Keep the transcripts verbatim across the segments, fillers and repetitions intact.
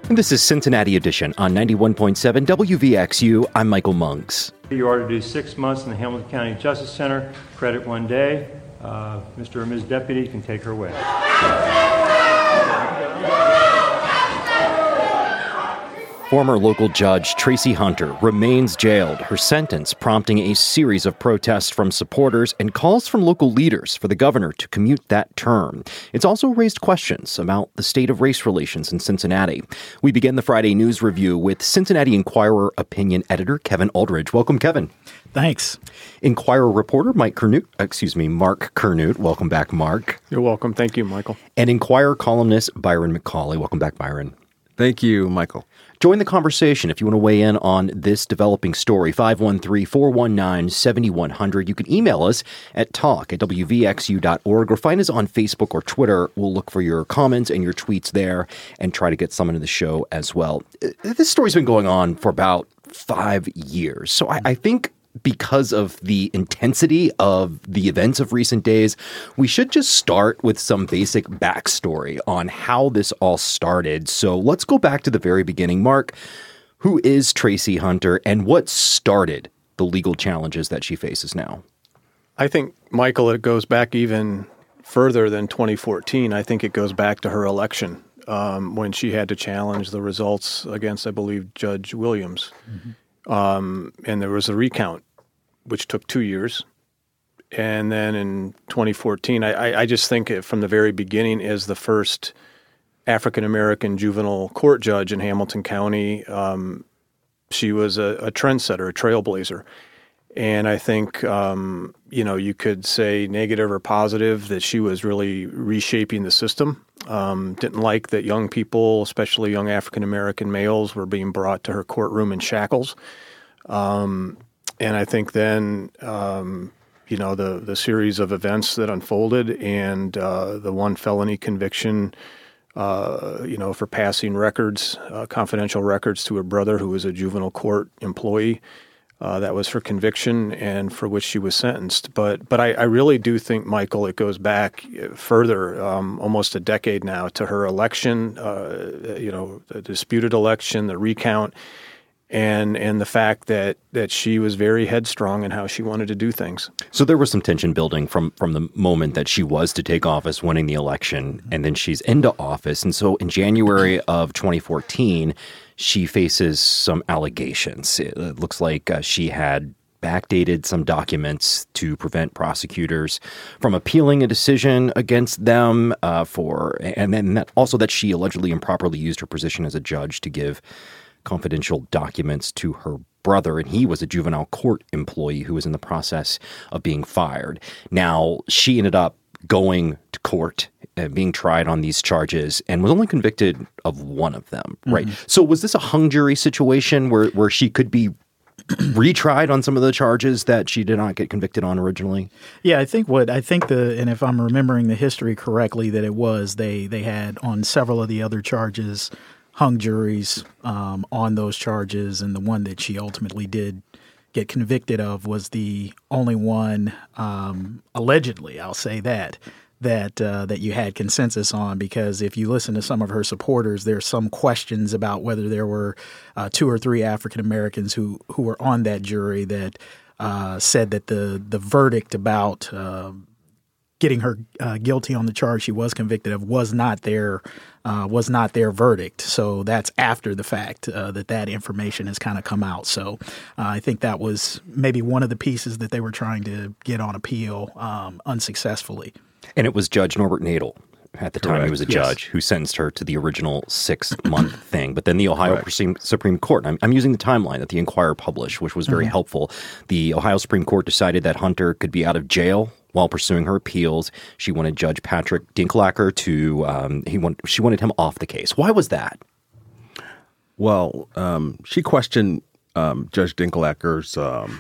And this is Cincinnati Edition on ninety-one point seven W V X U. I'm Michael Monks. You are to do six months in the Hamilton County Justice Center, credit one day. Uh, Mister or Miz Deputy can take her away. Former local judge Tracy Hunter remains jailed, her sentence prompting a series of protests from supporters and calls from local leaders for the governor to commute that term. It's also raised questions about the state of race relations in Cincinnati. We begin the Friday news review with Cincinnati Enquirer opinion editor Kevin Aldridge. Welcome, Kevin. Thanks. Enquirer reporter Mike Kernut, excuse me, Mark Kernut. Welcome back, Mark. You're welcome. Thank you, Michael. And Enquirer columnist Byron McCauley. Welcome back, Byron. Thank you, Michael. Join the conversation if you want to weigh in on this developing story, five one three, four one nine, seven one zero zero. You can email us at talk at w v x u dot org or find us on Facebook or Twitter. We'll look for your comments and your tweets there and try to get some into the show as well. This story's been going on for about five years. So I, I think because of the intensity of the events of recent days, we should just start with some basic backstory on how this all started. So let's go back to the very beginning. Mark, who is Tracy Hunter and what started the legal challenges that she faces now? I think, Michael, it goes back even further than twenty fourteen. I think it goes back to her election um, when she had to challenge the results against, I believe, Judge Williams. Mm-hmm. Um, and there was a recount, which took two years. And then in twenty fourteen, I, I just think it, from the very beginning, as the first African-American juvenile court judge in Hamilton County, um, she was a, a trendsetter, a trailblazer. And I think, um, you know, you could say negative or positive that she was really reshaping the system. Um, didn't like that young people, especially young African-American males, were being brought to her courtroom in shackles. Um, and I think then, um, you know, the, the series of events that unfolded and uh, the one felony conviction, uh, you know, for passing records, uh, confidential records to her brother who was a juvenile court employee. Uh, that was her conviction and for which she was sentenced. But but I, I really do think, Michael, it goes back further, um, almost a decade now, to her election, uh, you know, the disputed election, the recount, and and the fact that, that she was very headstrong in how she wanted to do things. So there was some tension building from, from the moment that she was to take office, winning the election, and then she's into office. And so in January of twenty fourteen, she faces some allegations. It looks like uh, she had backdated some documents to prevent prosecutors from appealing a decision against them uh, for, and then that, also that she allegedly improperly used her position as a judge to give confidential documents to her brother, and he was a juvenile court employee who was in the process of being fired. Now, she ended up going to court, uh, being tried on these charges, and was only convicted of one of them, right? Mm-hmm. So was this a hung jury situation where, where she could be retried on some of the charges that she did not get convicted on originally? Yeah, I think what I think the and if I'm remembering the history correctly, that it was they they had on several of the other charges hung juries um, on those charges, and the one that she ultimately did get convicted of was the only one, um, allegedly, I'll say that, that uh, that you had consensus on, because if you listen to some of her supporters, there's some questions about whether there were uh, two or three African Americans who, who were on that jury that uh, said that the, the verdict about uh, getting her uh, guilty on the charge she was convicted of was not their uh, was not their verdict. So that's after the fact uh, that that information has kind of come out. So uh, I think that was maybe one of the pieces that they were trying to get on appeal um, unsuccessfully. And it was Judge Norbert Nadel at the time. Correct. He was a Yes. judge who sentenced her to the original six-month thing. But then the Ohio Supreme, Supreme Court, I'm, I'm using the timeline that the Enquirer published, which was very mm-hmm. helpful. The Ohio Supreme Court decided that Hunter could be out of jail while pursuing her appeals. She wanted Judge Patrick Dinklacker to, um, he want, she wanted him off the case. Why was that? Well, um, she questioned um, Judge Dinklacker's, um,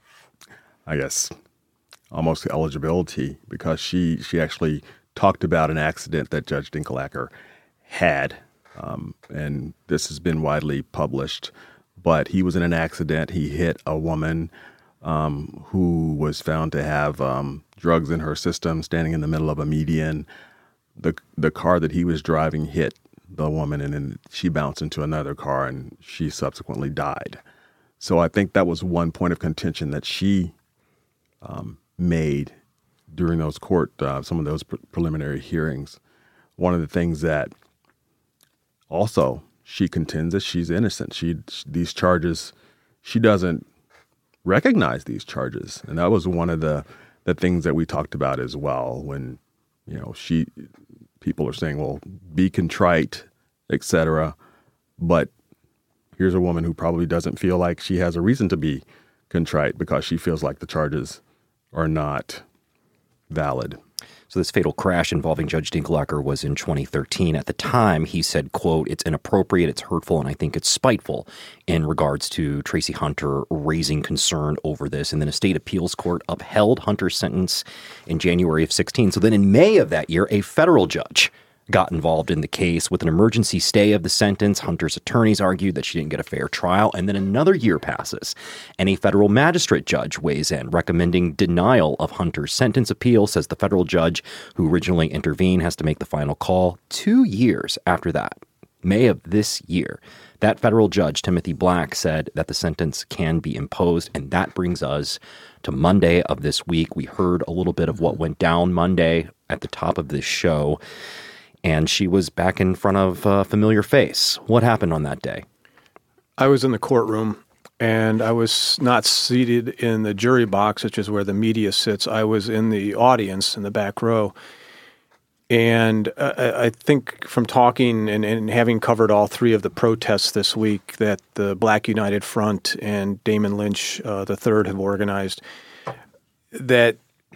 I guess, almost eligibility, because she, she actually talked about an accident that Judge Dinklacker had. Um, and this has been widely published. But he was in an accident. He hit a woman um, who was found to have um, drugs in her system, standing in the middle of a median. The the car that he was driving hit the woman, and then she bounced into another car, and she subsequently died. So I think that was one point of contention that she um, made during those court, uh, some of those pre- preliminary hearings. One of the things that also she contends that she's innocent. She these charges, she doesn't recognize these charges, and that was one of the the things that we talked about as well. When you know she, people are saying, "Well, be contrite, et cetera" But here's a woman who probably doesn't feel like she has a reason to be contrite because she feels like the charges are not valid. So this fatal crash involving Judge Dinkelacker was in twenty thirteen. At the time, he said, quote, "It's inappropriate, it's hurtful, and I think it's spiteful," in regards to Tracy Hunter raising concern over this. And then a state appeals court upheld Hunter's sentence in January of sixteen. So then in May of that year, a federal judge got involved in the case with an emergency stay of the sentence. Hunter's attorneys argued that she didn't get a fair trial. And then another year passes, and a federal magistrate judge weighs in, recommending denial of Hunter's sentence appeal. Says the federal judge who originally intervened has to make the final call. Two years after that, May of this year, that federal judge, Timothy Black, said that the sentence can be imposed. And that brings us to Monday of this week. We heard a little bit of what went down Monday at the top of this show, and she was back in front of a familiar face. What happened on that day? I was in the courtroom, and I was not seated in the jury box, which is where the media sits. I was in the audience in the back row. And I, I think from talking and, and having covered all three of the protests this week that the Black United Front and Damon Lynch uh, the third have organized, that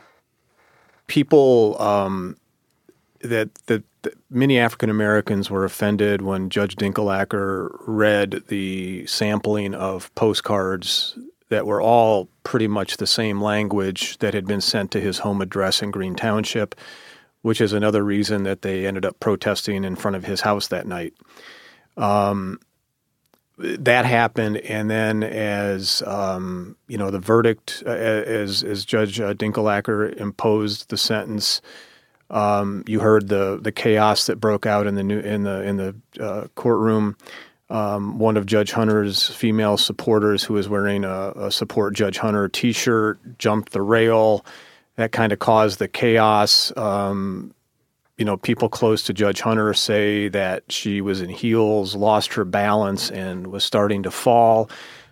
people um, that that many African Americans were offended when Judge Dinkelacker read the sampling of postcards that were all pretty much the same language that had been sent to his home address in Green Township, which is another reason that they ended up protesting in front of his house that night. Um, that happened, and then as um, you know, the verdict, uh, as as Judge uh, Dinkelacker imposed the sentence, Um, you heard the the chaos that broke out in the new in the in the uh, courtroom. Um, one of Judge Hunter's female supporters, who was wearing a, a Support Judge Hunter T-shirt, jumped the rail. That kind of caused the chaos. Um, you know, people close to Judge Hunter say that she was in heels, lost her balance, and was starting to fall.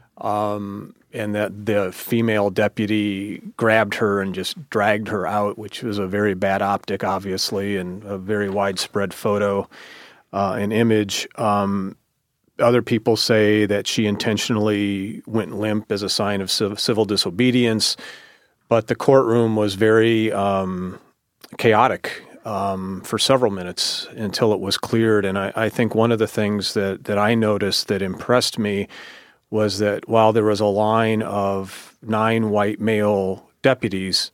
Um, and that the female deputy grabbed her and just dragged her out, which was a very bad optic, obviously, and a very widespread photo uh, and image. Um, other people say that she intentionally went limp as a sign of civ- civil disobedience, but the courtroom was very um, chaotic um, for several minutes until it was cleared. And I, I think one of the things that, that I noticed that impressed me was that while there was a line of nine white male deputies,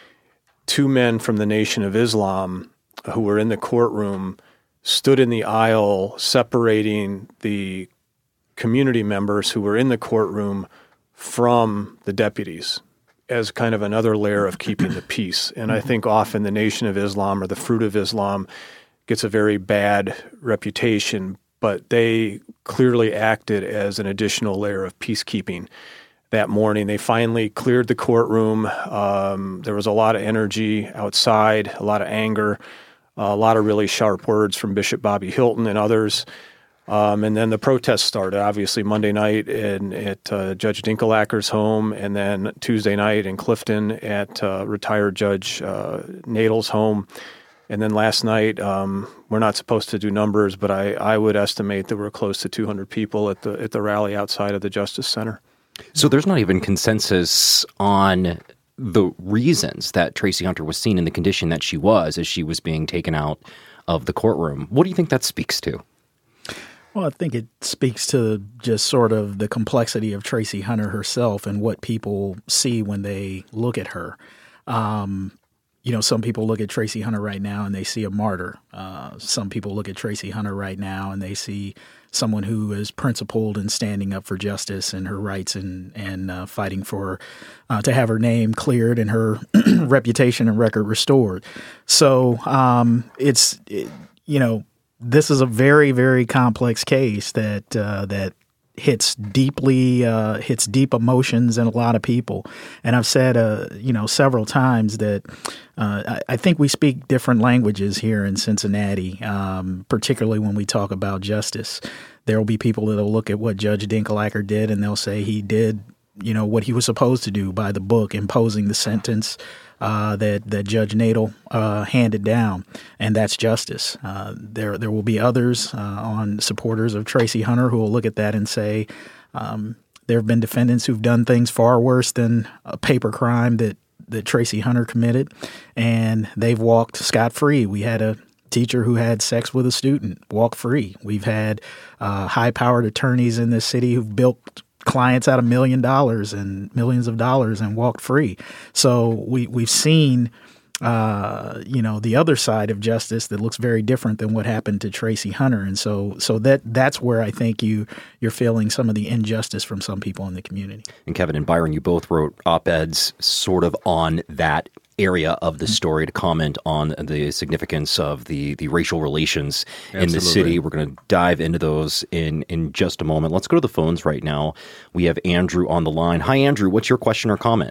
two men from the Nation of Islam who were in the courtroom stood in the aisle separating the community members who were in the courtroom from the deputies as kind of another layer of keeping the peace. And I think often the Nation of Islam or the Fruit of Islam gets a very bad reputation, but they clearly acted as an additional layer of peacekeeping that morning. They finally cleared the courtroom. Um, there was a lot of energy outside, a lot of anger, a lot of really sharp words from Bishop Bobby Hilton and others. Um, and then the protests started, obviously, Monday night in, at uh, Judge Dinkelacker's home, and then Tuesday night in Clifton at uh, retired Judge uh, Nadel's home. And then last night, um, we're not supposed to do numbers, but I, I would estimate that we're close to two hundred people at the at the rally outside of the Justice Center. So there's not even consensus on the reasons that Tracy Hunter was seen in the condition that she was as she was being taken out of the courtroom. What do you think that speaks to? Well, I think it speaks to just sort of the complexity of Tracy Hunter herself and what people see when they look at her. Um, you know, some people look at Tracy Hunter right now and they see a martyr. Uh, some people look at Tracy Hunter right now and they see someone who is principled and standing up for justice and her rights and and uh, fighting for uh, to have her name cleared and her reputation and record restored. So um, it's it, you know. this is a very, very complex case that uh, that hits deeply, uh, hits deep emotions in a lot of people. And I've said, uh, you know, several times that uh, I, I think we speak different languages here in Cincinnati, um, particularly when we talk about justice. There will be people that will look at what Judge Dinklager did and they'll say he did, you know, what he was supposed to do by the book, imposing the sentence Uh, that that Judge Nadel uh, handed down, and that's justice. Uh, there there will be others uh, on supporters of Tracy Hunter who will look at that and say um, there have been defendants who've done things far worse than a paper crime that that Tracy Hunter committed, and they've walked scot-free. We had a teacher who had sex with a student walk free. We've had uh, high-powered attorneys in this city who've built clients out a million dollars and millions of dollars and walked free. So we, we've seen, uh, you know, the other side of justice that looks very different than what happened to Tracy Hunter. And so so that that's where I think you, you're feeling some of the injustice from some people in the community. And Kevin and Byron, you both wrote op-eds sort of on that area of the story to comment on the significance of the, the racial relations Absolutely. in the city. We're going to dive into those in, in just a moment. Let's go to the phones right now. We have Andrew on the line. Hi, Andrew. What's your question or comment?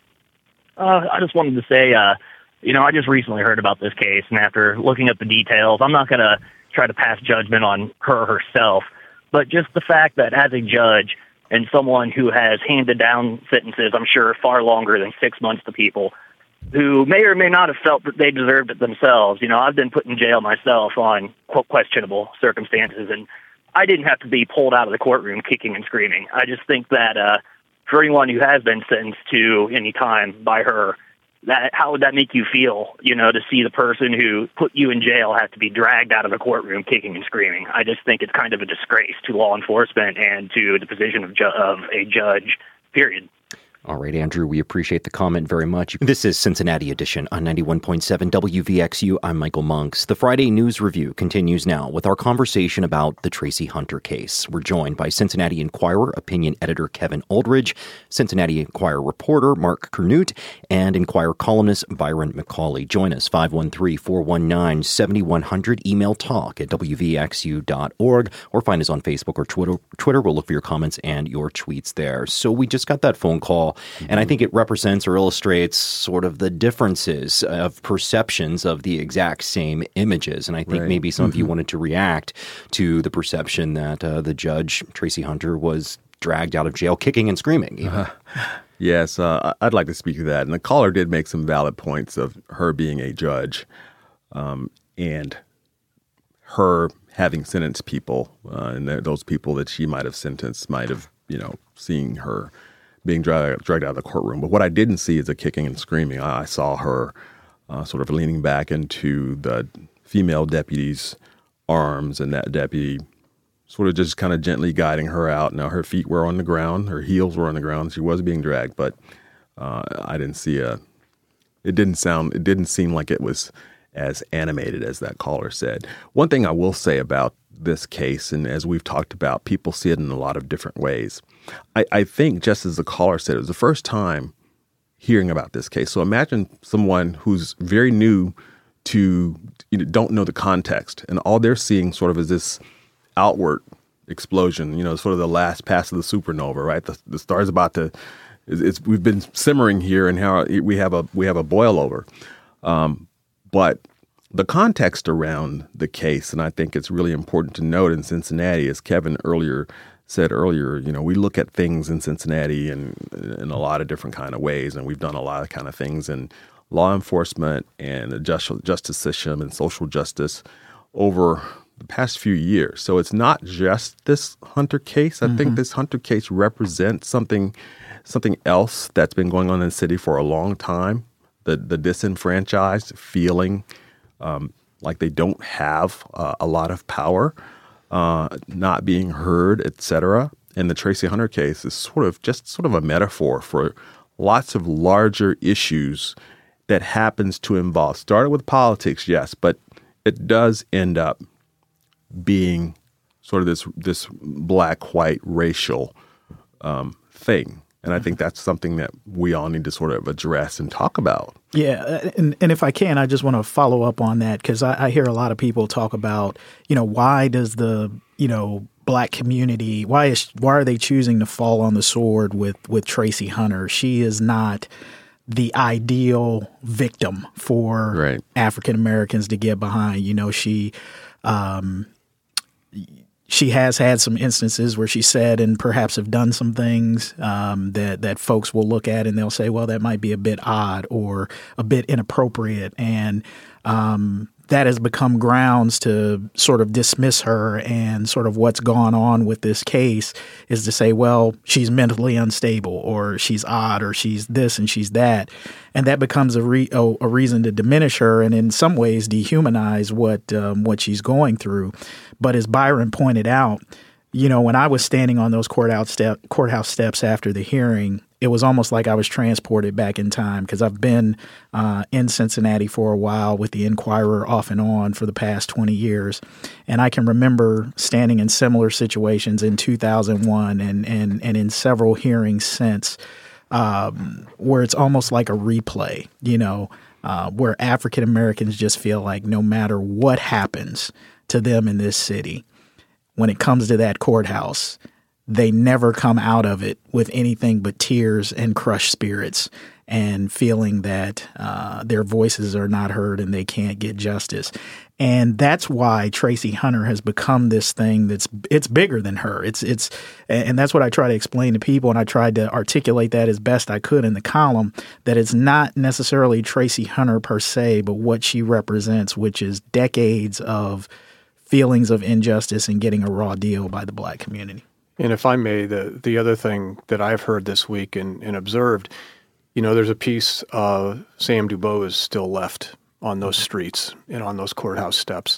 Uh, I just wanted to say, uh, you know, I just recently heard about this case, and after looking at the details, I'm not going to try to pass judgment on her herself, but just the fact that as a judge and someone who has handed down sentences, I'm sure, far longer than six months to people, who may or may not have felt that they deserved it themselves. You know, I've been put in jail myself on questionable circumstances, and I didn't have to be pulled out of the courtroom kicking and screaming. I just think that uh, for anyone who has been sentenced to any time by her, that how would that make you feel, you know, to see the person who put you in jail have to be dragged out of the courtroom kicking and screaming? I just think it's kind of a disgrace to law enforcement and to the position of, ju- of a judge, period. All right, Andrew, we appreciate the comment very much. This is Cincinnati Edition on ninety-one point seven W V X U. I'm Michael Monks. The Friday News Review continues now with our conversation about the Tracy Hunter case. We're joined by Cincinnati Enquirer opinion editor Kevin Aldridge, Cincinnati Enquirer reporter Mark Kernut, and Enquirer columnist Byron McCauley. Join us, five one three, four one nine, seven one zero zero. Email talk at W V X U dot org or find us on Facebook or Twitter. Twitter. We'll look for your comments and your tweets there. So we just got that phone call. And I think it represents or illustrates sort of the differences of perceptions of the exact same images. And I think right. maybe some mm-hmm. of you wanted to react to the perception that uh, the judge, Tracy Hunter, was dragged out of jail kicking and screaming. Uh-huh. Yes, uh, I'd like to speak to that. And the caller did make some valid points of her being a judge um, and her having sentenced people. Uh, and those people that she might have sentenced might have, you know, seen her being dragged, dragged out of the courtroom. But what I didn't see is a kicking and screaming. I, I saw her uh, sort of leaning back into the female deputy's arms, and that deputy sort of just kind of gently guiding her out. Now, her feet were on the ground. Her heels were on the ground. She was being dragged, but uh, I didn't see a – it didn't sound – it didn't seem like it was as animated as that caller said. One thing I will say about this case, and as we've talked about, people see it in a lot of different ways. I, I think, just as the caller said, it was the first time hearing about this case. So imagine someone who's very new to, you know, don't know the context, and all they're seeing sort of is this outward explosion, you know, sort of the last pass of the supernova, right? The, the star's about to, it's, it's we've been simmering here, and how we have a we have a boil over. Um, but the context around the case, and I think it's really important to note in Cincinnati, as Kevin earlier said earlier, you know, we look at things in Cincinnati in, in a lot of different kind of ways, and we've done a lot of kind of things in law enforcement and the just, justice system and social justice over the past few years. So it's not just this Hunter case. I mm-hmm. think this Hunter case represents something something else that's been going on in the city for a long time, the, the disenfranchised feeling um, like they don't have uh, a lot of power. Uh, not being heard, et cetera. And the Tracy Hunter case is sort of just sort of a metaphor for lots of larger issues that happens to involve, started with politics, yes, but it does end up being sort of this this black-white racial um, thing. And I think that's something that we all need to sort of address and talk about. Yeah. And, and if I can, I just want to follow up on that because I, I hear a lot of people talk about, you know, why does the, you know, Black community, why is why are they choosing to fall on the sword with, with Tracy Hunter? She is not the ideal victim for right. African Americans to get behind. You know, she um, she has had some instances where she said and perhaps have done some things um, that that folks will look at and they'll say, well, that might be a bit odd or a bit inappropriate. And um, that has become grounds to sort of dismiss her, and sort of what's gone on with this case is to say, well, she's mentally unstable or she's odd or she's this and she's that. And that becomes a, re- a, a reason to diminish her and in some ways dehumanize what um, what she's going through. But as Byron pointed out, you know, when I was standing on those courthouse, step, courthouse steps after the hearing, it was almost like I was transported back in time because I've been uh, in Cincinnati for a while with the Inquirer off and on for the past twenty years. And I can remember standing in similar situations in two thousand one and, and, and in several hearings since um, where it's almost like a replay, you know, uh, where African Americans just feel like no matter what happens to them in this city, when it comes to that courthouse, they never come out of it with anything but tears and crushed spirits and feeling that uh, their voices are not heard and they can't get justice. And that's why Tracy Hunter has become this thing that's it's bigger than her. It's it's and that's what I try to explain to people, and I tried to articulate that as best I could in the column, that it's not necessarily Tracy Hunter per se, but what she represents, which is decades of feelings of injustice and getting a raw deal by the Black community. And if I may, the the other thing that I've heard this week and, and observed, you know, there's a piece of Sam Dubois is still left on those streets and on those courthouse steps.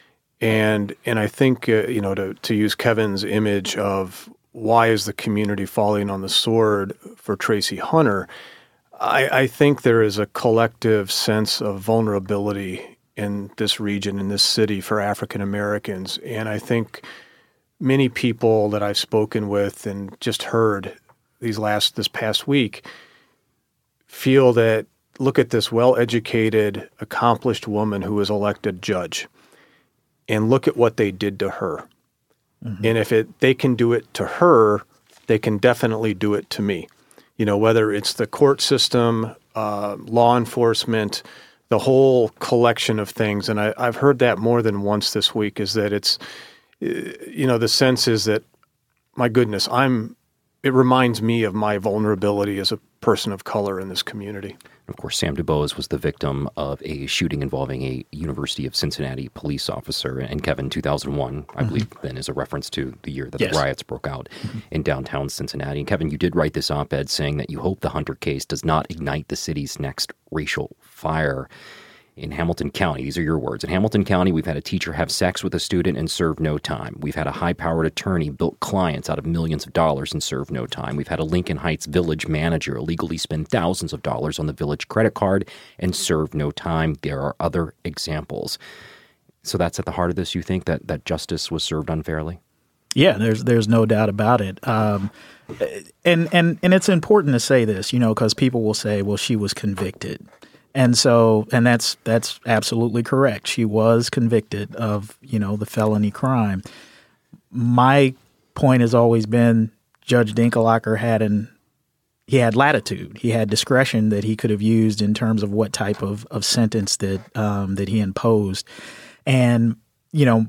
And and I think, uh, you know, to, to use Kevin's image of why is the community falling on the sword for Tracy Hunter, I, I think there is a collective sense of vulnerability in this region, in this city for African Americans. And I think many people that I've spoken with and just heard these last this past week feel that, look at this well-educated, accomplished woman who was elected judge, and look at what they did to her. Mm-hmm. And if it they can do it to her, they can definitely do it to me. You know, whether it's the court system, uh, law enforcement, the whole collection of things. And I, I've heard that more than once this week, is that it's, you know, the sense is that, my goodness, I'm, it reminds me of my vulnerability as a person of color in this community. Of course, Sam Dubois was the victim of a shooting involving a University of Cincinnati police officer. And Kevin, two thousand one, I mm-hmm. believe, then is a reference to the year that yes. the riots broke out mm-hmm. in downtown Cincinnati. And Kevin, you did write this op-ed saying that you hope the Hunter case does not ignite the city's next racial fire. In Hamilton County, these are your words. In Hamilton County, we've had a teacher have sex with a student and serve no time. We've had a high-powered attorney build clients out of millions of dollars and serve no time. We've had a Lincoln Heights village manager illegally spend thousands of dollars on the village credit card and serve no time. There are other examples. So that's at the heart of this, you think, that, that justice was served unfairly? Yeah, there's there's no doubt about it. Um, and, and, and it's important to say this, you know, because people will say, well, she was convicted. And so, and that's that's absolutely correct. She was convicted of, you know, the felony crime. My point has always been Judge Dinkelacker had an he had latitude. He had discretion that he could have used in terms of what type of, of sentence that um, that he imposed. And, you know,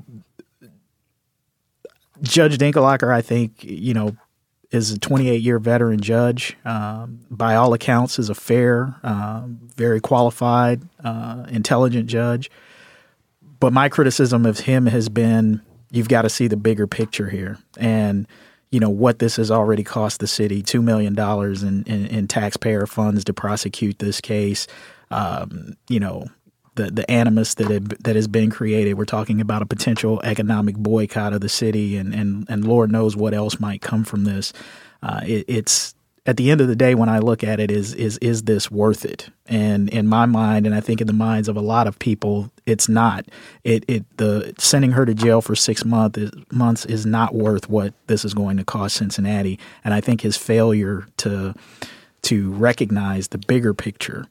Judge Dinkelacker, I think, you know, is a twenty-eight-year veteran judge. Um, by all accounts, is a fair, uh, very qualified, uh, intelligent judge. But my criticism of him has been, you've got to see the bigger picture here. And, you know, what this has already cost the city, two million dollars in, in, in taxpayer funds to prosecute this case. Um, you know, the the animus that had, that has been created. We're talking about a potential economic boycott of the city, and and, and Lord knows what else might come from this. Uh, it, it's at the end of the day, when I look at it, is is is this worth it? And in my mind, and I think in the minds of a lot of people, it's not. It it the sending her to jail for six month is, months is not worth what this is going to cost Cincinnati. And I think his failure to to recognize the bigger picture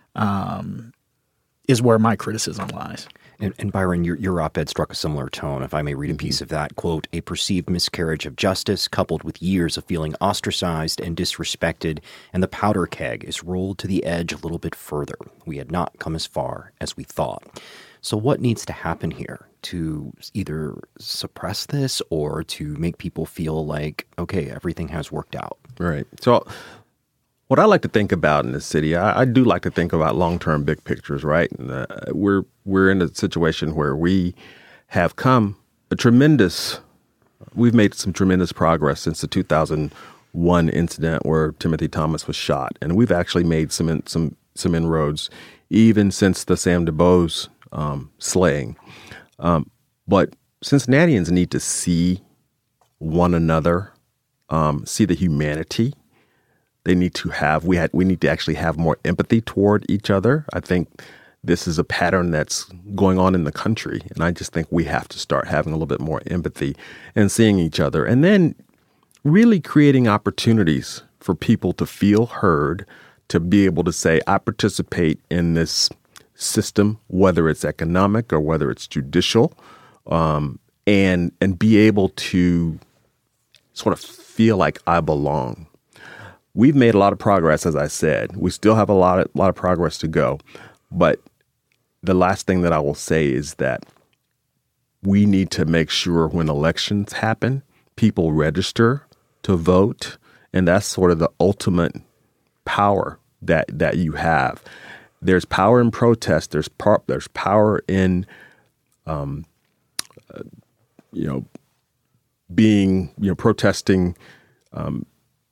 um, is where my criticism lies. And, and Byron, your, your op-ed struck a similar tone. If I may read a piece of that, quote, a perceived miscarriage of justice coupled with years of feeling ostracized and disrespected, and the powder keg is rolled to the edge a little bit further. We had not come as far as we thought. So what needs to happen here to either suppress this or to make people feel like, okay, everything has worked out? Right. So what I like to think about in this city, I, I do like to think about long-term big pictures, right? And, uh, we're we're in a situation where we have come a tremendous, we've made some tremendous progress since the two thousand one incident where Timothy Thomas was shot, and we've actually made some some some inroads even since the Sam DuBose um, slaying. Um, but Cincinnatians need to see one another, um, see the humanity. They need to have, we had, we need to actually have more empathy toward each other. I think this is a pattern that's going on in the country. And I just think we have to start having a little bit more empathy and seeing each other. And then really creating opportunities for people to feel heard, to be able to say, I participate in this system, whether it's economic or whether it's judicial, um, and, and be able to sort of feel like I belong. We've made a lot of progress, as I said. We still have a lot of, lot of progress to go. But the last thing that I will say is that we need to make sure when elections happen, people register to vote. And that's sort of the ultimate power that, that you have. There's power in protest. There's, par- there's power in, um, uh, you know, being, you know, protesting um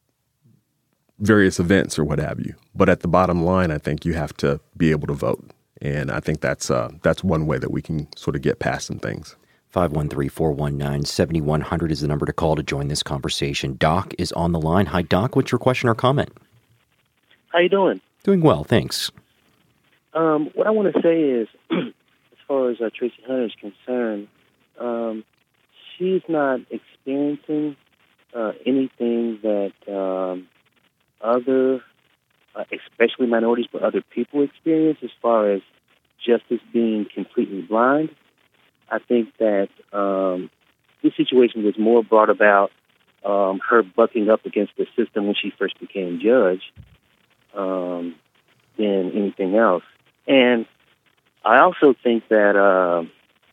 various events or what have you. But at the bottom line, I think you have to be able to vote. And I think that's uh, that's one way that we can sort of get past some things. five one three, four one nine, seven one zero zero is the number to call to join this conversation. Doc is on the line. Hi, Doc. What's your question or comment? How you doing? Doing well, thanks. Um, what I want to say is, as far as uh, Tracy Hunter is concerned, um, she's not experiencing uh, anything that um, other, uh, especially minorities, but other people experience as far as justice being completely blind. I think that um, this situation was more brought about um, her bucking up against the system when she first became judge um, than anything else. And I also think that uh,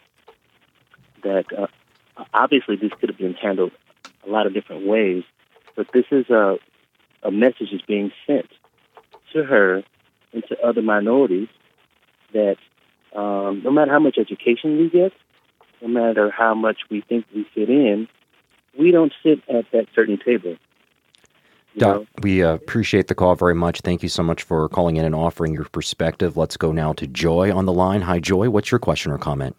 that uh, obviously this could have been handled a lot of different ways, but this is a a message is being sent to her and to other minorities that um, no matter how much education we get, no matter how much we think we fit in, we don't sit at that certain table. Doc, know? we uh, appreciate the call very much. Thank you so much for calling in and offering your perspective. Let's go now to Joy on the line. Hi, Joy. What's your question or comment?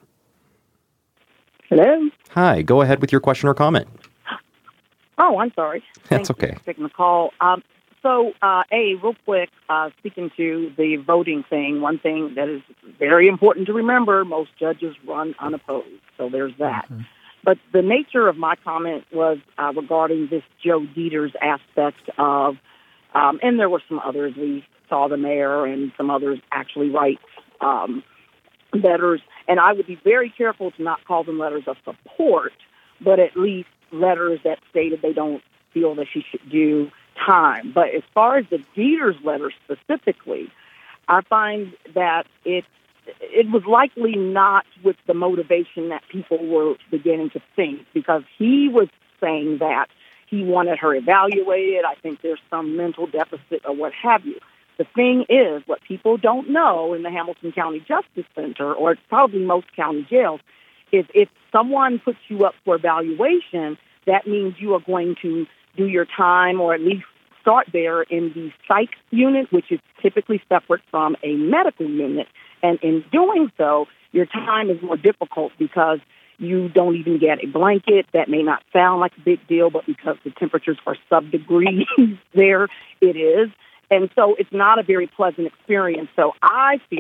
Hello? Hi. Go ahead with your question or comment. Oh, I'm sorry. That's Thank okay. you for taking the call. Um, so, uh, A, real quick, uh, speaking to the voting thing, one thing that is very important to remember, most judges run unopposed. So there's that. Mm-hmm. But the nature of my comment was uh, regarding this Joe Deters aspect of, um, and there were some others. We saw the mayor and some others actually write um, letters. And I would be very careful to not call them letters of support, but at least letters that stated they don't feel that she should do time. But as far as the Deters letter specifically, I find that it it was likely not with the motivation that people were beginning to think, because he was saying that he wanted her evaluated. I think there's some mental deficit or what have you. The thing is, what people don't know in the Hamilton County Justice Center, or probably most county jails, is if someone puts you up for evaluation, that means you are going to do your time or at least start there in the psych unit, which is typically separate from a medical unit. And in doing so, your time is more difficult because you don't even get a blanket. That may not sound like a big deal, but because the temperatures are sub-degrees there, it is. And so it's not a very pleasant experience. So I feel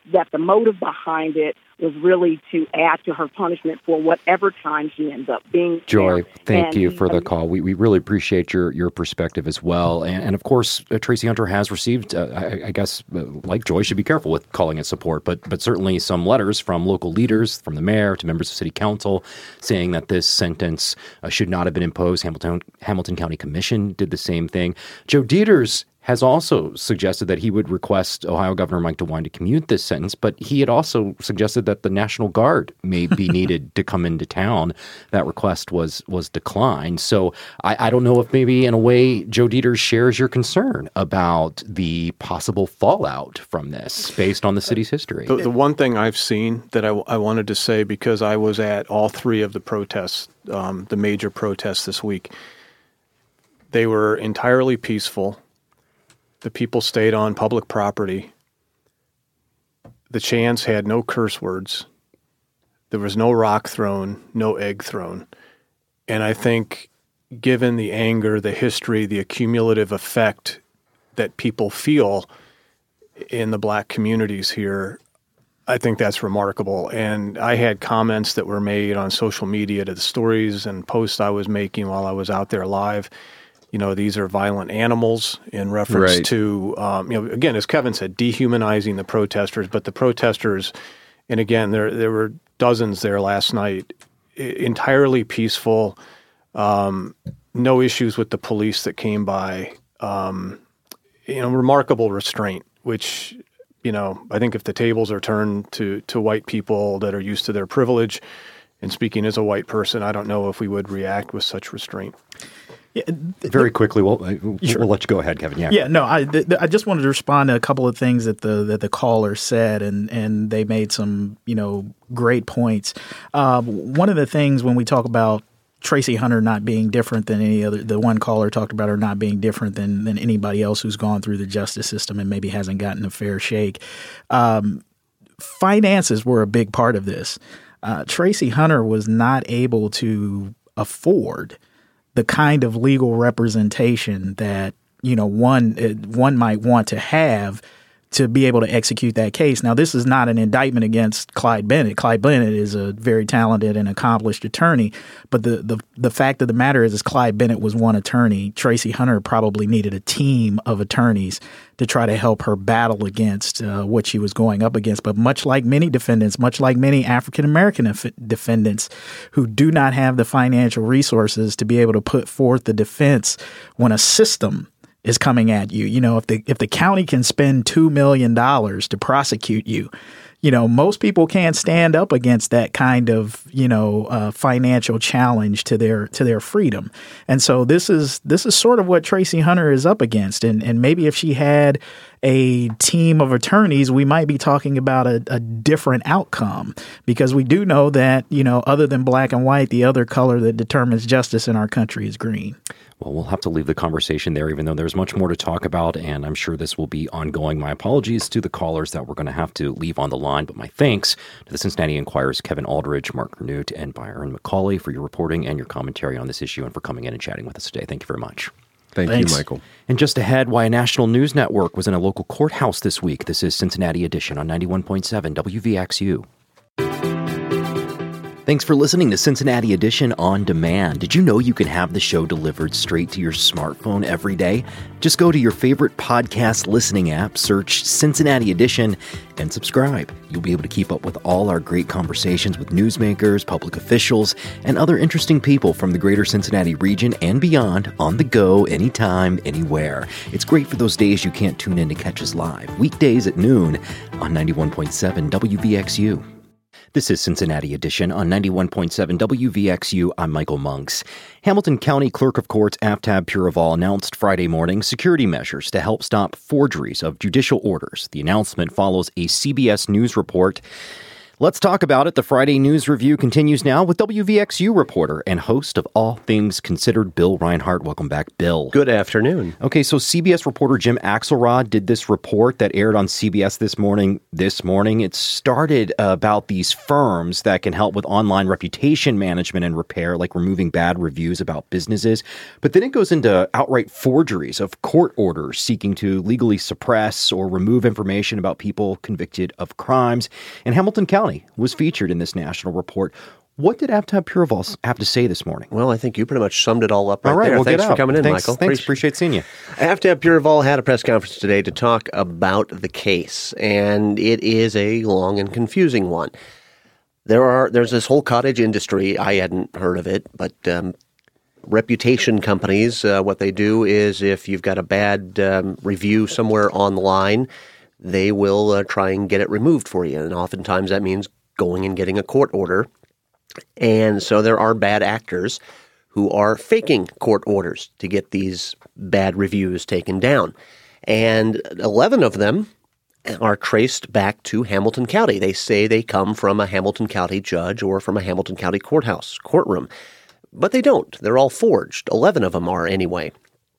that the motive behind it was really to add to her punishment for whatever time she ends up being. Joy, there. thank and you he, for the call. We we really appreciate your your perspective as well. And, and of course, uh, Tracy Hunter has received, uh, I, I guess, uh, like Joy, should be careful with calling it support, but but certainly some letters from local leaders, from the mayor to members of city council, saying that this sentence uh, should not have been imposed. Hamilton Hamilton County Commission did the same thing. Joe Dieters has also suggested that he would request Ohio Governor Mike DeWine to commute this sentence, but he had also suggested that the National Guard may be needed to come into town. That request was was declined. So I, I don't know if maybe in a way Joe Dieters shares your concern about the possible fallout from this based on the city's history. The, the one thing I've seen that I, I wanted to say, because I was at all three of the protests, um, the major protests this week, they were entirely peaceful. The people stayed on public property. The chants had no curse words. There was no rock thrown, no egg thrown. And I think given the anger, the history, the accumulative effect that people feel in the black communities here, I think that's remarkable. And I had comments that were made on social media to the stories and posts I was making while I was out there live. You know, these are violent animals in reference Right. to, um, you know, again, as Kevin said, dehumanizing the protesters. But the protesters, and again, there there were dozens there last night, entirely peaceful, um, no issues with the police that came by. Um, you know, remarkable restraint, which, you know, I think if the tables are turned to, to white people that are used to their privilege, and speaking as a white person, I don't know if we would react with such restraint. Yeah, Very quickly, we'll, we'll, Sure. we'll let you go ahead, Kevin. Yeah. Yeah, no, I, th- I just wanted to respond to a couple of things that the that the caller said, and, and they made some, you know, great points. Uh, one of the things when we talk about Tracy Hunter not being different than any other, the one caller talked about her not being different than than anybody else who's gone through the justice system and maybe hasn't gotten a fair shake. Um, finances were a big part of this. Uh, Tracy Hunter was not able to afford the kind of legal representation that, you know, one one might want to have to be able to execute that case. Now, this is not an indictment against Clyde Bennett. Clyde Bennett is a very talented and accomplished attorney, but the the, the fact of the matter is, is Clyde Bennett was one attorney. Tracy Hunter probably needed a team of attorneys to try to help her battle against uh, what she was going up against. But much like many defendants, much like many African-American def- defendants who do not have the financial resources to be able to put forth the defense when a system is coming at you. You know, if the if the county can spend two million dollars to prosecute you, you know, most people can't stand up against that kind of, you know, uh, financial challenge to their to their freedom. And so this is this is sort of what Tracy Hunter is up against. And and maybe if she had a team of attorneys, we might be talking about a, a different outcome, because we do know that, you know, other than black and white, the other color that determines justice in our country is green. Well, we'll have to leave the conversation there, even though there's much more to talk about, and I'm sure this will be ongoing. My apologies to the callers that we're going to have to leave on the line, but my thanks to the Cincinnati Enquirer's Kevin Aldridge, Mark Granute, and Byron McCauley for your reporting and your commentary on this issue, and for coming in and chatting with us today. Thank you very much. Thank Thanks. you, Michael. And just ahead, why a national news network was in a local courthouse this week. This is Cincinnati Edition on ninety-one point seven W V X U. Thanks for listening to Cincinnati Edition On Demand. Did you know you can have the show delivered straight to your smartphone every day? Just go to your favorite podcast listening app, search Cincinnati Edition, and subscribe. You'll be able to keep up with all our great conversations with newsmakers, public officials, and other interesting people from the greater Cincinnati region and beyond, on the go, anytime, anywhere. It's great for those days you can't tune in to catch us live, weekdays at noon on ninety-one point seven W V X U. This is Cincinnati Edition on ninety-one point seven W V X U. I'm Michael Monks. Hamilton County Clerk of Courts Aftab Puraval announced Friday morning security measures to help stop forgeries of judicial orders. The announcement follows a C B S News report Let's talk about it. The Friday News Review continues now with W V X U reporter and host of All Things Considered, Bill Reinhart. Welcome back, Bill. Good afternoon. Okay, so C B S reporter Jim Axelrod did this report that aired on C B S this morning. This morning, it started uh, about these firms that can help with online reputation management and repair, like removing bad reviews about businesses. But then it goes into outright forgeries of court orders seeking to legally suppress or remove information about people convicted of crimes. And Hamilton County was featured in this national report. What did Aftab Purival have to say this morning? Well, I think you pretty much summed it all up right, all right there. Well, Thanks get for out. coming in, thanks, Michael. Thanks. Appreciate, appreciate seeing you. Aftab Purival had a press conference today to talk about the case, and it is a long and confusing one. There are There's this whole cottage industry. I hadn't heard of it, but um, reputation companies, uh, what they do is if you've got a bad um, review somewhere online, they will uh, try and get it removed for you. And oftentimes that means going and getting a court order. And so there are bad actors who are faking court orders to get these bad reviews taken down. And eleven of them are traced back to Hamilton County. They say they come from a Hamilton County judge or from a Hamilton County courthouse, courtroom. But they don't. They're all forged. eleven of them are anyway.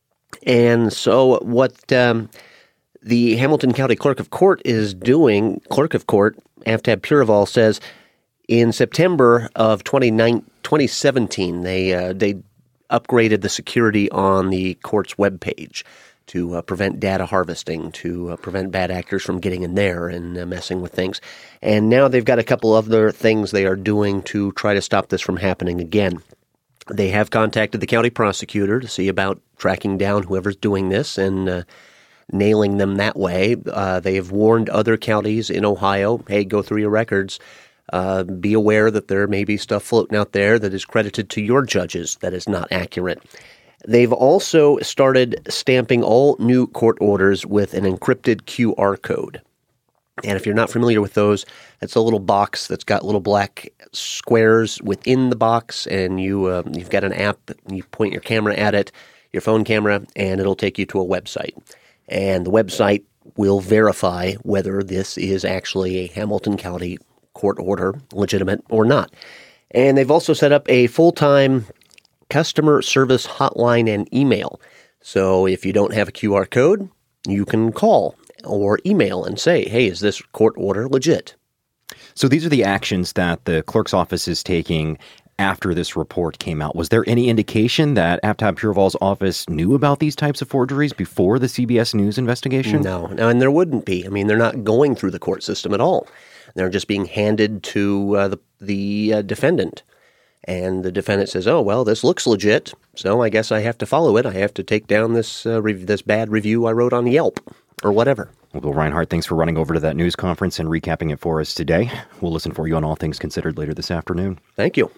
And so what um, the Hamilton County Clerk of Court is doing, Clerk of Court, Aftab Purival, says in September of twenty seventeen, they uh, they upgraded the security on the court's webpage to uh, prevent data harvesting, to uh, prevent bad actors from getting in there and uh, messing with things. And now they've got a couple other things they are doing to try to stop this from happening again. They have contacted the county prosecutor to see about tracking down whoever's doing this and uh, nailing them that way. Uh, they have warned other counties in Ohio, hey, go through your records. Uh, be aware that there may be stuff floating out there that is credited to your judges that is not accurate. They've also started stamping all new court orders with an encrypted Q R code. And if you're not familiar with those, it's a little box that's got little black squares within the box, and you, uh, you've got an app, and you point your camera at it, your phone camera, and it'll take you to a website. And the website will verify whether this is actually a Hamilton County court order, legitimate or not. And they've also set up a full-time customer service hotline and email. So if you don't have a Q R code, you can call or email and say, hey, is this court order legit? So these are the actions that the clerk's office is taking after this report came out. Was there any indication that Aftab Purival's office knew about these types of forgeries before the C B S News investigation? No, no, and there wouldn't be. I mean, they're not going through the court system at all. They're just being handed to uh, the, the uh, defendant. And the defendant says, oh, well, this looks legit, so I guess I have to follow it. I have to take down this uh, re- this bad review I wrote on Yelp or whatever. Well, Bill Reinhart, thanks for running over to that news conference and recapping it for us today. We'll listen for you on All Things Considered later this afternoon. Thank you.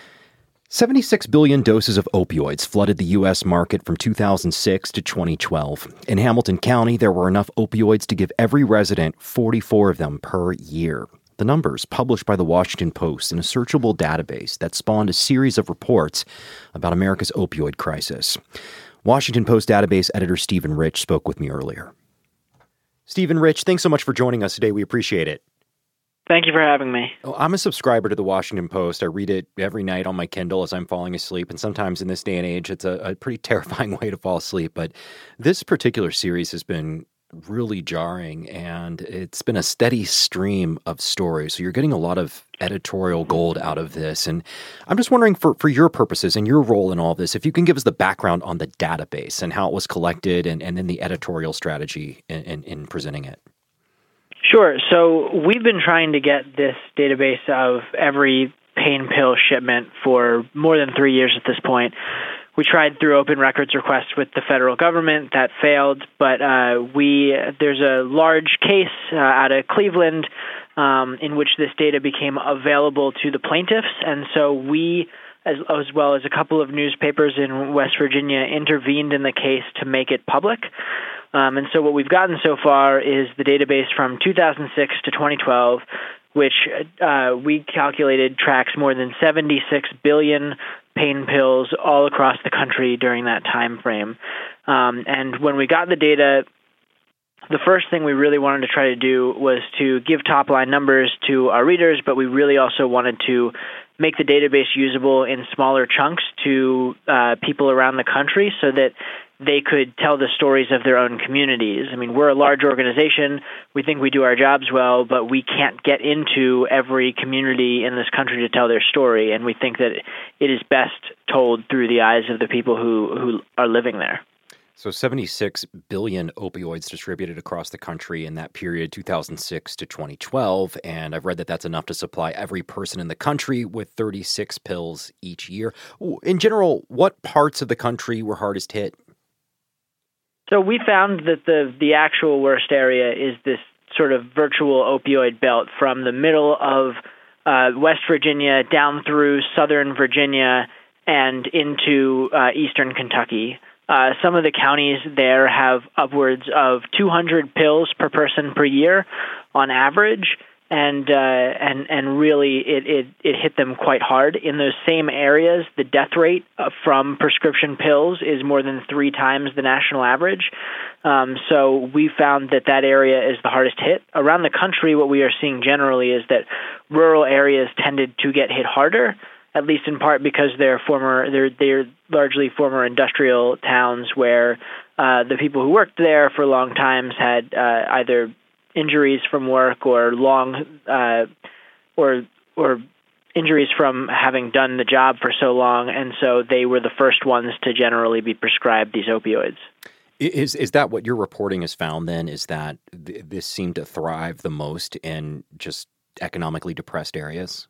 seventy-six billion doses of opioids flooded the U S market from two thousand six to twenty twelve. In Hamilton County, there were enough opioids to give every resident forty-four of them per year. The numbers, published by the Washington Post in a searchable database that spawned a series of reports about America's opioid crisis. Washington Post database editor Stephen Rich spoke with me earlier. Stephen Rich, thanks so much for joining us today. We appreciate it. Thank you for having me. I'm a subscriber to the Washington Post. I read it every night on my Kindle as I'm falling asleep. And sometimes in this day and age, it's a, a pretty terrifying way to fall asleep. But this particular series has been really jarring, and it's been a steady stream of stories. So you're getting a lot of editorial gold out of this. And I'm just wondering, for, for your purposes and your role in all this, if you can give us the background on the database and how it was collected and, and then the editorial strategy in, in, in presenting it. Sure. So we've been trying to get this database of every pain pill shipment for more than three years at this point. We tried through open records requests with the federal government. That failed, but uh, we there's a large case uh, out of Cleveland um, in which this data became available to the plaintiffs, and so we, as, as well as a couple of newspapers in West Virginia, intervened in the case to make it public. Um, and so what we've gotten so far is the database from two thousand six to twenty twelve, which uh, we calculated tracks more than seventy-six billion pain pills all across the country during that time frame. Um, and when we got the data, the first thing we really wanted to try to do was to give top-line numbers to our readers, but we really also wanted to make the database usable in smaller chunks to uh, people around the country so that they could tell the stories of their own communities. I mean, we're a large organization. We think we do our jobs well, but we can't get into every community in this country to tell their story, and we think that it is best told through the eyes of the people who, who are living there. So seventy-six billion opioids distributed across the country in that period, two thousand six to twenty twelve. And I've read that that's enough to supply every person in the country with thirty-six pills each year. In general, what parts of the country were hardest hit? So we found that the, the actual worst area is this sort of virtual opioid belt from the middle of uh, West Virginia down through southern Virginia and into uh, eastern Kentucky. Uh, some of the counties there have upwards of two hundred pills per person per year on average, and uh, and and really it, it, it hit them quite hard. In those same areas, the death rate from prescription pills is more than three times the national average. Um, so we found that that area is the hardest hit. Around the country, what we are seeing generally is that rural areas tended to get hit harder, at least in part because they're former they're they're largely former industrial towns where uh, the people who worked there for long times had uh, either injuries from work or long uh, or or injuries from having done the job for so long, and so they were the first ones to generally be prescribed these opioids. Is is that what your reporting has found then, is that th- this seemed to thrive the most in just economically depressed areas?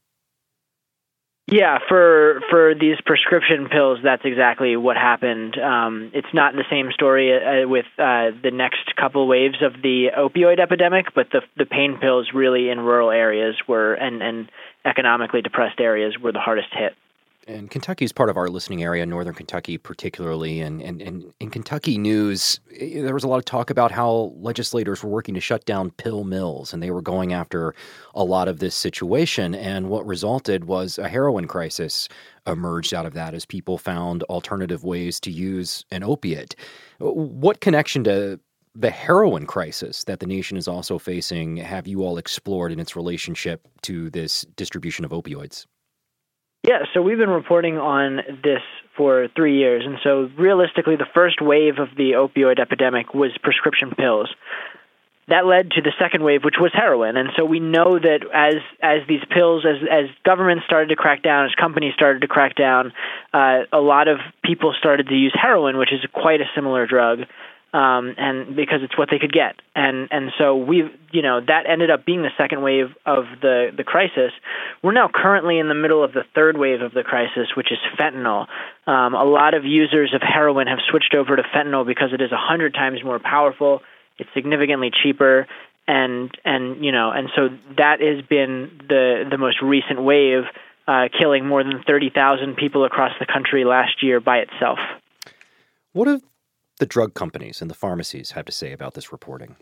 Yeah, for for these prescription pills, that's exactly what happened. Um, it's not the same story uh, with uh, the next couple waves of the opioid epidemic, but the the pain pills really in rural areas were and, and economically depressed areas were the hardest hit. And Kentucky is part of our listening area, Northern Kentucky particularly. And, and, and in Kentucky news, there was a lot of talk about how legislators were working to shut down pill mills, and they were going after a lot of this situation. And what resulted was a heroin crisis emerged out of that as people found alternative ways to use an opiate. What connection to the heroin crisis that the nation is also facing have you all explored in its relationship to this distribution of opioids? Yeah, so we've been reporting on this for three years, and so realistically the first wave of the opioid epidemic was prescription pills. That led to the second wave, which was heroin, and so we know that as as these pills, as as governments started to crack down, as companies started to crack down, uh, a lot of people started to use heroin, which is quite a similar drug. Um, and because it's what they could get. And and so we've, you know, that ended up being the second wave of the, the crisis. We're now currently in the middle of the third wave of the crisis, which is fentanyl. Um, a lot of users of heroin have switched over to fentanyl because it is a hundred times more powerful. It's significantly cheaper. And, and you know, and so that has been the, the most recent wave, uh, killing more than thirty thousand people across the country last year by itself. What have the drug companies and the pharmacies have to say about this reporting?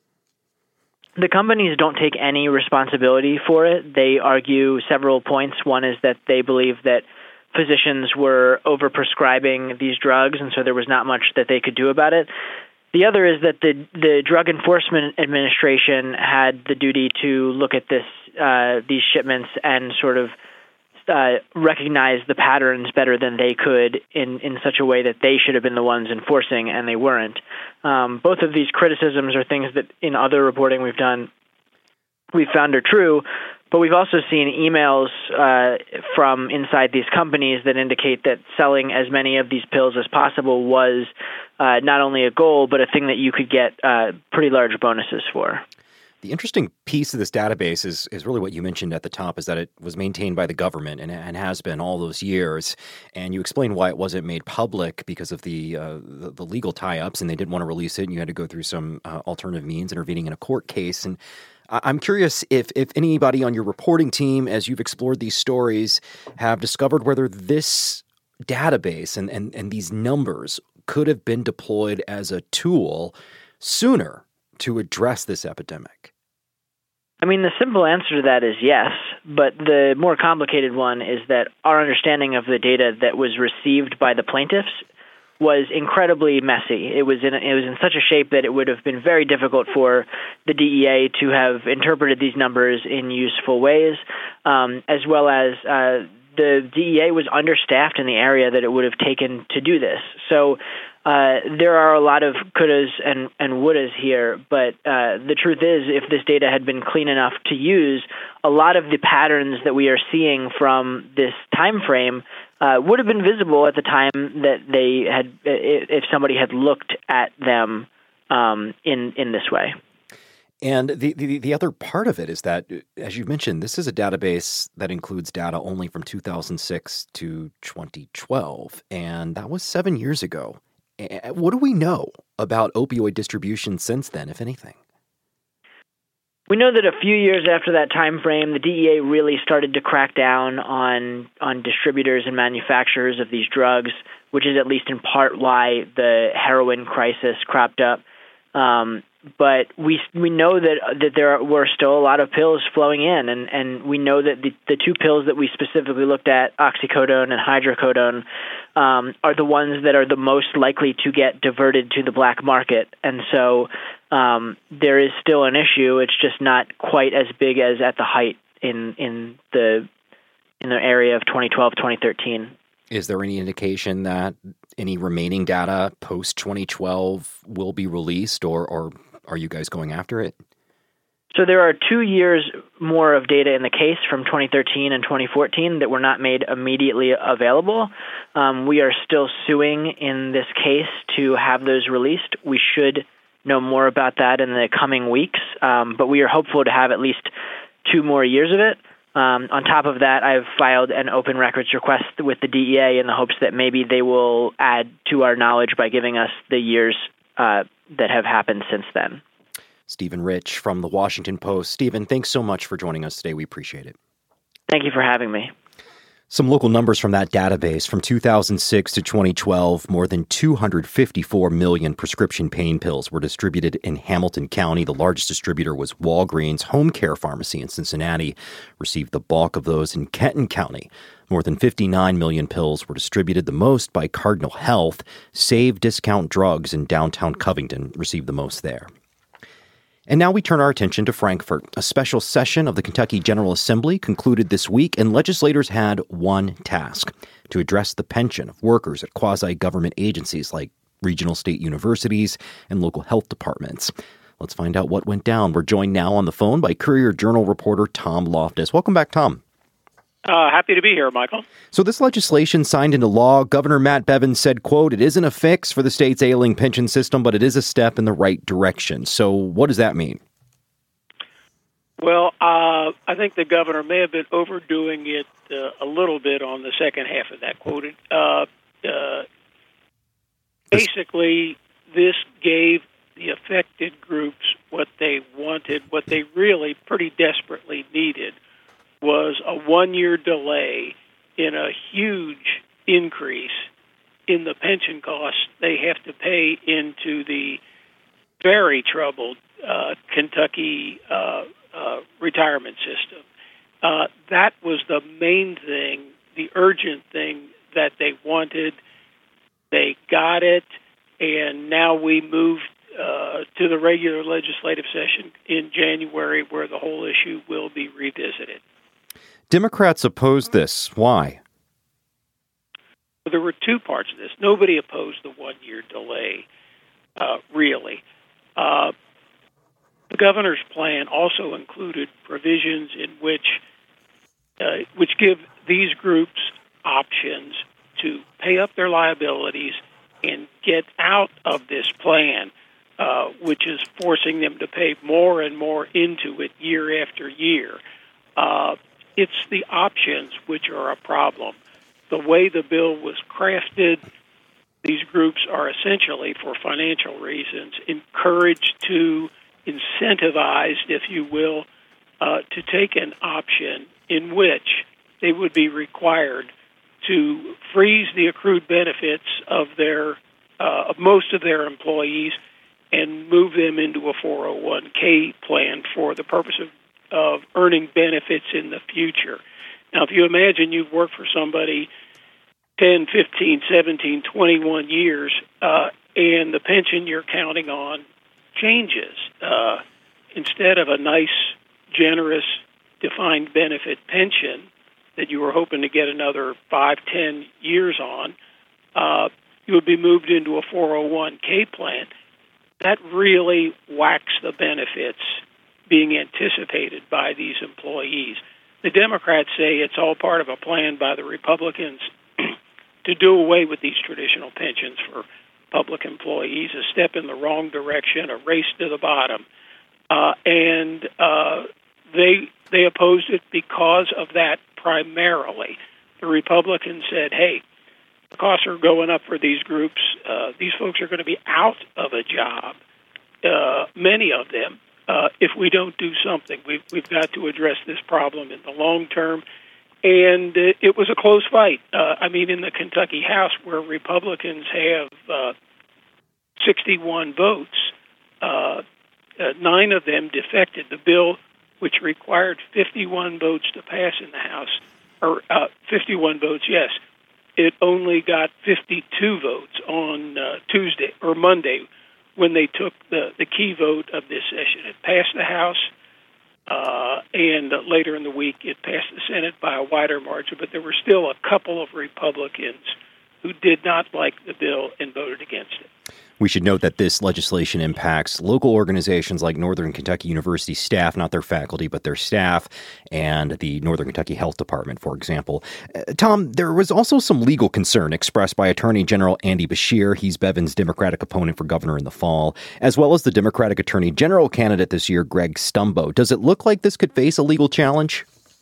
The companies don't take any responsibility for it. They argue several points. One is that they believe that physicians were overprescribing these drugs, and so there was not much that they could do about it. The other is that the the Drug Enforcement Administration had the duty to look at this uh, these shipments and sort of Uh, recognize the patterns better than they could in, in such a way that they should have been the ones enforcing, and they weren't. Um, both of these criticisms are things that in other reporting we've done we've found are true, but we've also seen emails uh, from inside these companies that indicate that selling as many of these pills as possible was uh, not only a goal, but a thing that you could get uh, pretty large bonuses for. The interesting piece of this database is is really what you mentioned at the top, is that it was maintained by the government and, and has been all those years. And you explained why it wasn't made public because of the uh, the, the legal tie-ups, and they didn't want to release it, and you had to go through some uh, alternative means, intervening in a court case. And I'm curious if if anybody on your reporting team, as you've explored these stories, have discovered whether this database and, and, and these numbers could have been deployed as a tool sooner to address this epidemic? I mean, the simple answer to that is yes, but the more complicated one is that our understanding of the data that was received by the plaintiffs was incredibly messy. It was in it was in such a shape that it would have been very difficult for the D E A to have interpreted these numbers in useful ways, um, as well as uh, the D E A was understaffed in the area that it would have taken to do this. So uh, there are a lot of couldas and, and wouldas here, but uh, the truth is, if this data had been clean enough to use, a lot of the patterns that we are seeing from this time frame Uh, would have been visible at the time that they had, if somebody had looked at them um, in in this way. And the, the the other part of it is that, as you mentioned, this is a database that includes data only from two thousand six to twenty twelve, and that was seven years ago. What do we know about opioid distribution since then, if anything? We know that a few years after that time frame, the D E A really started to crack down on on distributors and manufacturers of these drugs, which is at least in part why the heroin crisis cropped up. Um, but we we know that that there were still a lot of pills flowing in, and, and we know that the, the two pills that we specifically looked at, oxycodone and hydrocodone, um, are the ones that are the most likely to get diverted to the black market. And so um, there is still an issue. It's just not quite as big as at the height in in the in the area of twenty twelve, twenty thirteen. Is there any indication that any remaining data post twenty twelve will be released, or, or are you guys going after it? So there are two years more of data in the case from twenty thirteen and twenty fourteen that were not made immediately available. Um, we are still suing in this case to have those released. We should know more about that in the coming weeks, um, but we are hopeful to have at least two more years of it. Um, on top of that, I've filed an open records request with the D E A in the hopes that maybe they will add to our knowledge by giving us the years uh, that have happened since then. Stephen Rich from The Washington Post. Stephen, thanks so much for joining us today. We appreciate it. Thank you for having me. Some local numbers from that database. From two thousand six to twenty twelve, more than two hundred fifty-four million prescription pain pills were distributed in Hamilton County. The largest distributor was Walgreens. Home Care Pharmacy in Cincinnati received the bulk of those. In Kenton County, more than fifty-nine million pills were distributed, the most by Cardinal Health. Save Discount Drugs in downtown Covington received the most there. And now we turn our attention to Frankfort. A special session of the Kentucky General Assembly concluded this week, and legislators had one task: to address the pension of workers at quasi-government agencies like regional state universities and local health departments. Let's find out what went down. We're joined now on the phone by Courier-Journal reporter Tom Loftus. Welcome back, Tom. Uh, happy to be here, Michael. So this legislation signed into law. Governor Matt Bevin said, quote, "It isn't a fix for the state's ailing pension system, but it is a step in the right direction." So what does that mean? Well, uh, I think the governor may have been overdoing it uh, a little bit on the second half of that quote. Uh, uh, basically, this gave the affected groups what they wanted, what they really pretty desperately needed, was a one-year delay in a huge increase in the pension costs they have to pay into the very troubled uh, Kentucky uh, uh, retirement system. Uh, that was the main thing, the urgent thing that they wanted. They got it, and now we moved uh, to the regular legislative session in January, where the whole issue will be revisited. Democrats opposed this. Why? Well, there were two parts of this. Nobody opposed the one-year delay, uh, really. Uh, the governor's plan also included provisions in which uh, which give these groups options to pay up their liabilities and get out of this plan, uh, which is forcing them to pay more and more into it year after year. Uh, It's the options which are a problem. The way the bill was crafted, these groups are essentially, for financial reasons, encouraged to, incentivized, if you will, uh, to take an option in which they would be required to freeze the accrued benefits of their uh, of most of their employees and move them into a four oh one k plan for the purpose of of earning benefits in the future. Now, if you imagine you've worked for somebody ten, fifteen, seventeen, twenty-one years, uh, and the pension you're counting on changes. Uh, instead of a nice, generous, defined benefit pension that you were hoping to get another five, ten years on, uh, you would be moved into a four oh one k plan. That really whacks the benefits being anticipated by these employees. The Democrats say it's all part of a plan by the Republicans to do away with these traditional pensions for public employees, a step in the wrong direction, a race to the bottom. Uh, and uh, they they opposed it because of that primarily. The Republicans said, hey, the costs are going up for these groups. Uh, these folks are going to be out of a job, uh, many of them, uh, if we don't do something. We've, we've got to address this problem in the long term. And uh, it was a close fight. Uh, I mean, in the Kentucky House, where Republicans have uh, sixty-one votes, uh, uh, nine of them defected. The bill, which required fifty-one votes to pass in the House, or uh, fifty-one votes, yes, it only got fifty-two votes on uh, Tuesday or Monday when they took the, the key vote of this session. It passed the House, uh, and uh, later in the week it passed the Senate by a wider margin, but there were still a couple of Republicans who did not like the bill and voted against it. We should note that this legislation impacts local organizations like Northern Kentucky University staff, not their faculty, but their staff, and the Northern Kentucky Health Department, for example. Uh, Tom, there was also some legal concern expressed by Attorney General Andy Beshear. He's Bevin's Democratic opponent for governor in the fall, as well as the Democratic Attorney General candidate this year, Greg Stumbo. Does it look like this could face a legal challenge?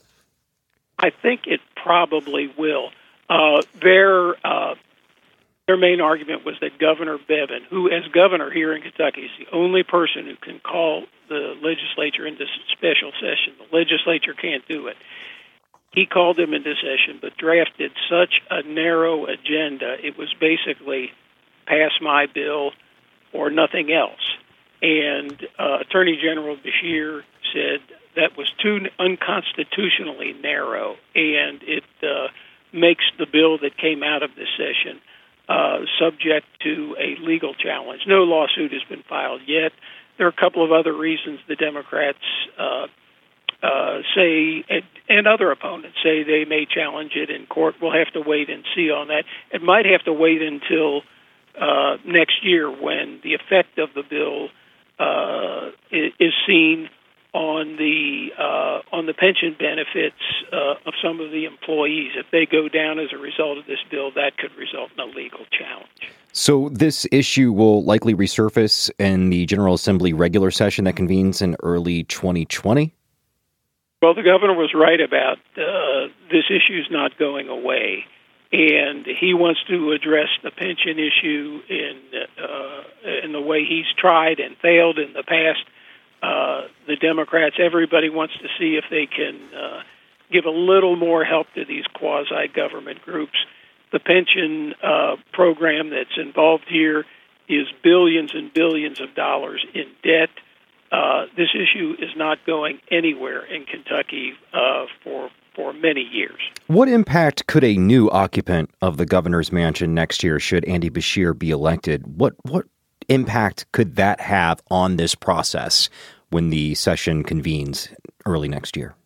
I think it probably will. Uh, their uh, their main argument was that Governor Bevin, who as governor here in Kentucky is the only person who can call the legislature into special session. The legislature can't do it. He called them into session, but drafted such a narrow agenda, it was basically pass my bill or nothing else. And uh, Attorney General Beshear said that was too unconstitutionally narrow, and it uh, makes the bill that came out of this session uh, subject to a legal challenge. No lawsuit has been filed yet. There are a couple of other reasons the Democrats uh, uh, say, and, and other opponents say they may challenge it in court. We'll have to wait and see on that. It might have to wait until uh, next year when the effect of the bill uh, is seen on the uh, on the pension benefits uh, of some of the employees. If they go down as a result of this bill, that could result in a legal challenge. So this issue will likely resurface in the General Assembly regular session that convenes in early twenty twenty? Well, the governor was right about uh, this issue's not going away, and he wants to address the pension issue in uh, in the way he's tried and failed in the past. Uh, the Democrats, everybody wants to see if they can uh, give a little more help to these quasi-government groups. The pension uh, program that's involved here is billions and billions of dollars in debt. Uh, this issue is not going anywhere in Kentucky uh, for for many years. What impact could a new occupant of the governor's mansion next year, should Andy Beshear be elected? What what impact could that have on this process when the session convenes early next year?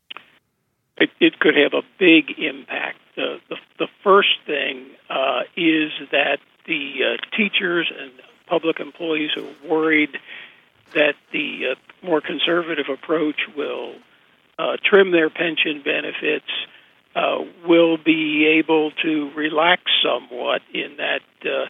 It, it could have a big impact. Uh, the, the first thing uh, is that the uh, teachers and public employees who are worried that the uh, more conservative approach will uh, trim their pension benefits uh, will be able to relax somewhat in that uh,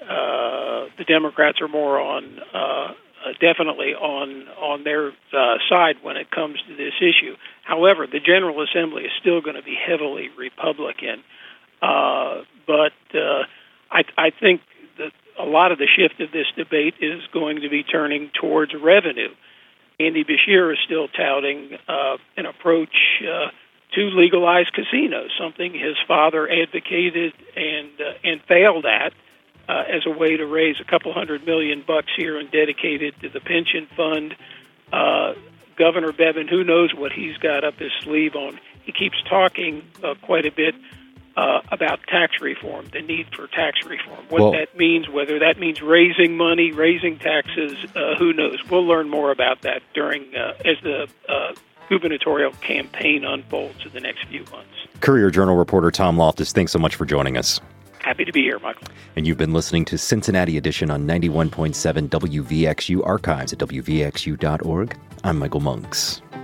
Uh, the Democrats are more on, uh, uh, definitely on on their uh, side when it comes to this issue. However, the General Assembly is still going to be heavily Republican. Uh, but uh, I, I think that a lot of the shift of this debate is going to be turning towards revenue. Andy Beshear is still touting uh, an approach uh, to legalize casinos, something his father advocated and uh, and failed at. Uh, as a way to raise a couple hundred million bucks here and dedicate it to the pension fund. Uh, Governor Bevin, who knows what he's got up his sleeve on. He keeps talking uh, quite a bit uh, about tax reform, the need for tax reform, what Well, that means, whether that means raising money, raising taxes, uh, who knows? We'll learn more about that during uh, as the uh, gubernatorial campaign unfolds in the next few months. Courier Journal reporter Tom Loftus, thanks so much for joining us. Happy to be here, Michael. And you've been listening to Cincinnati Edition on ninety-one point seven W V X U, archives at W V X U dot org. I'm Michael Monks.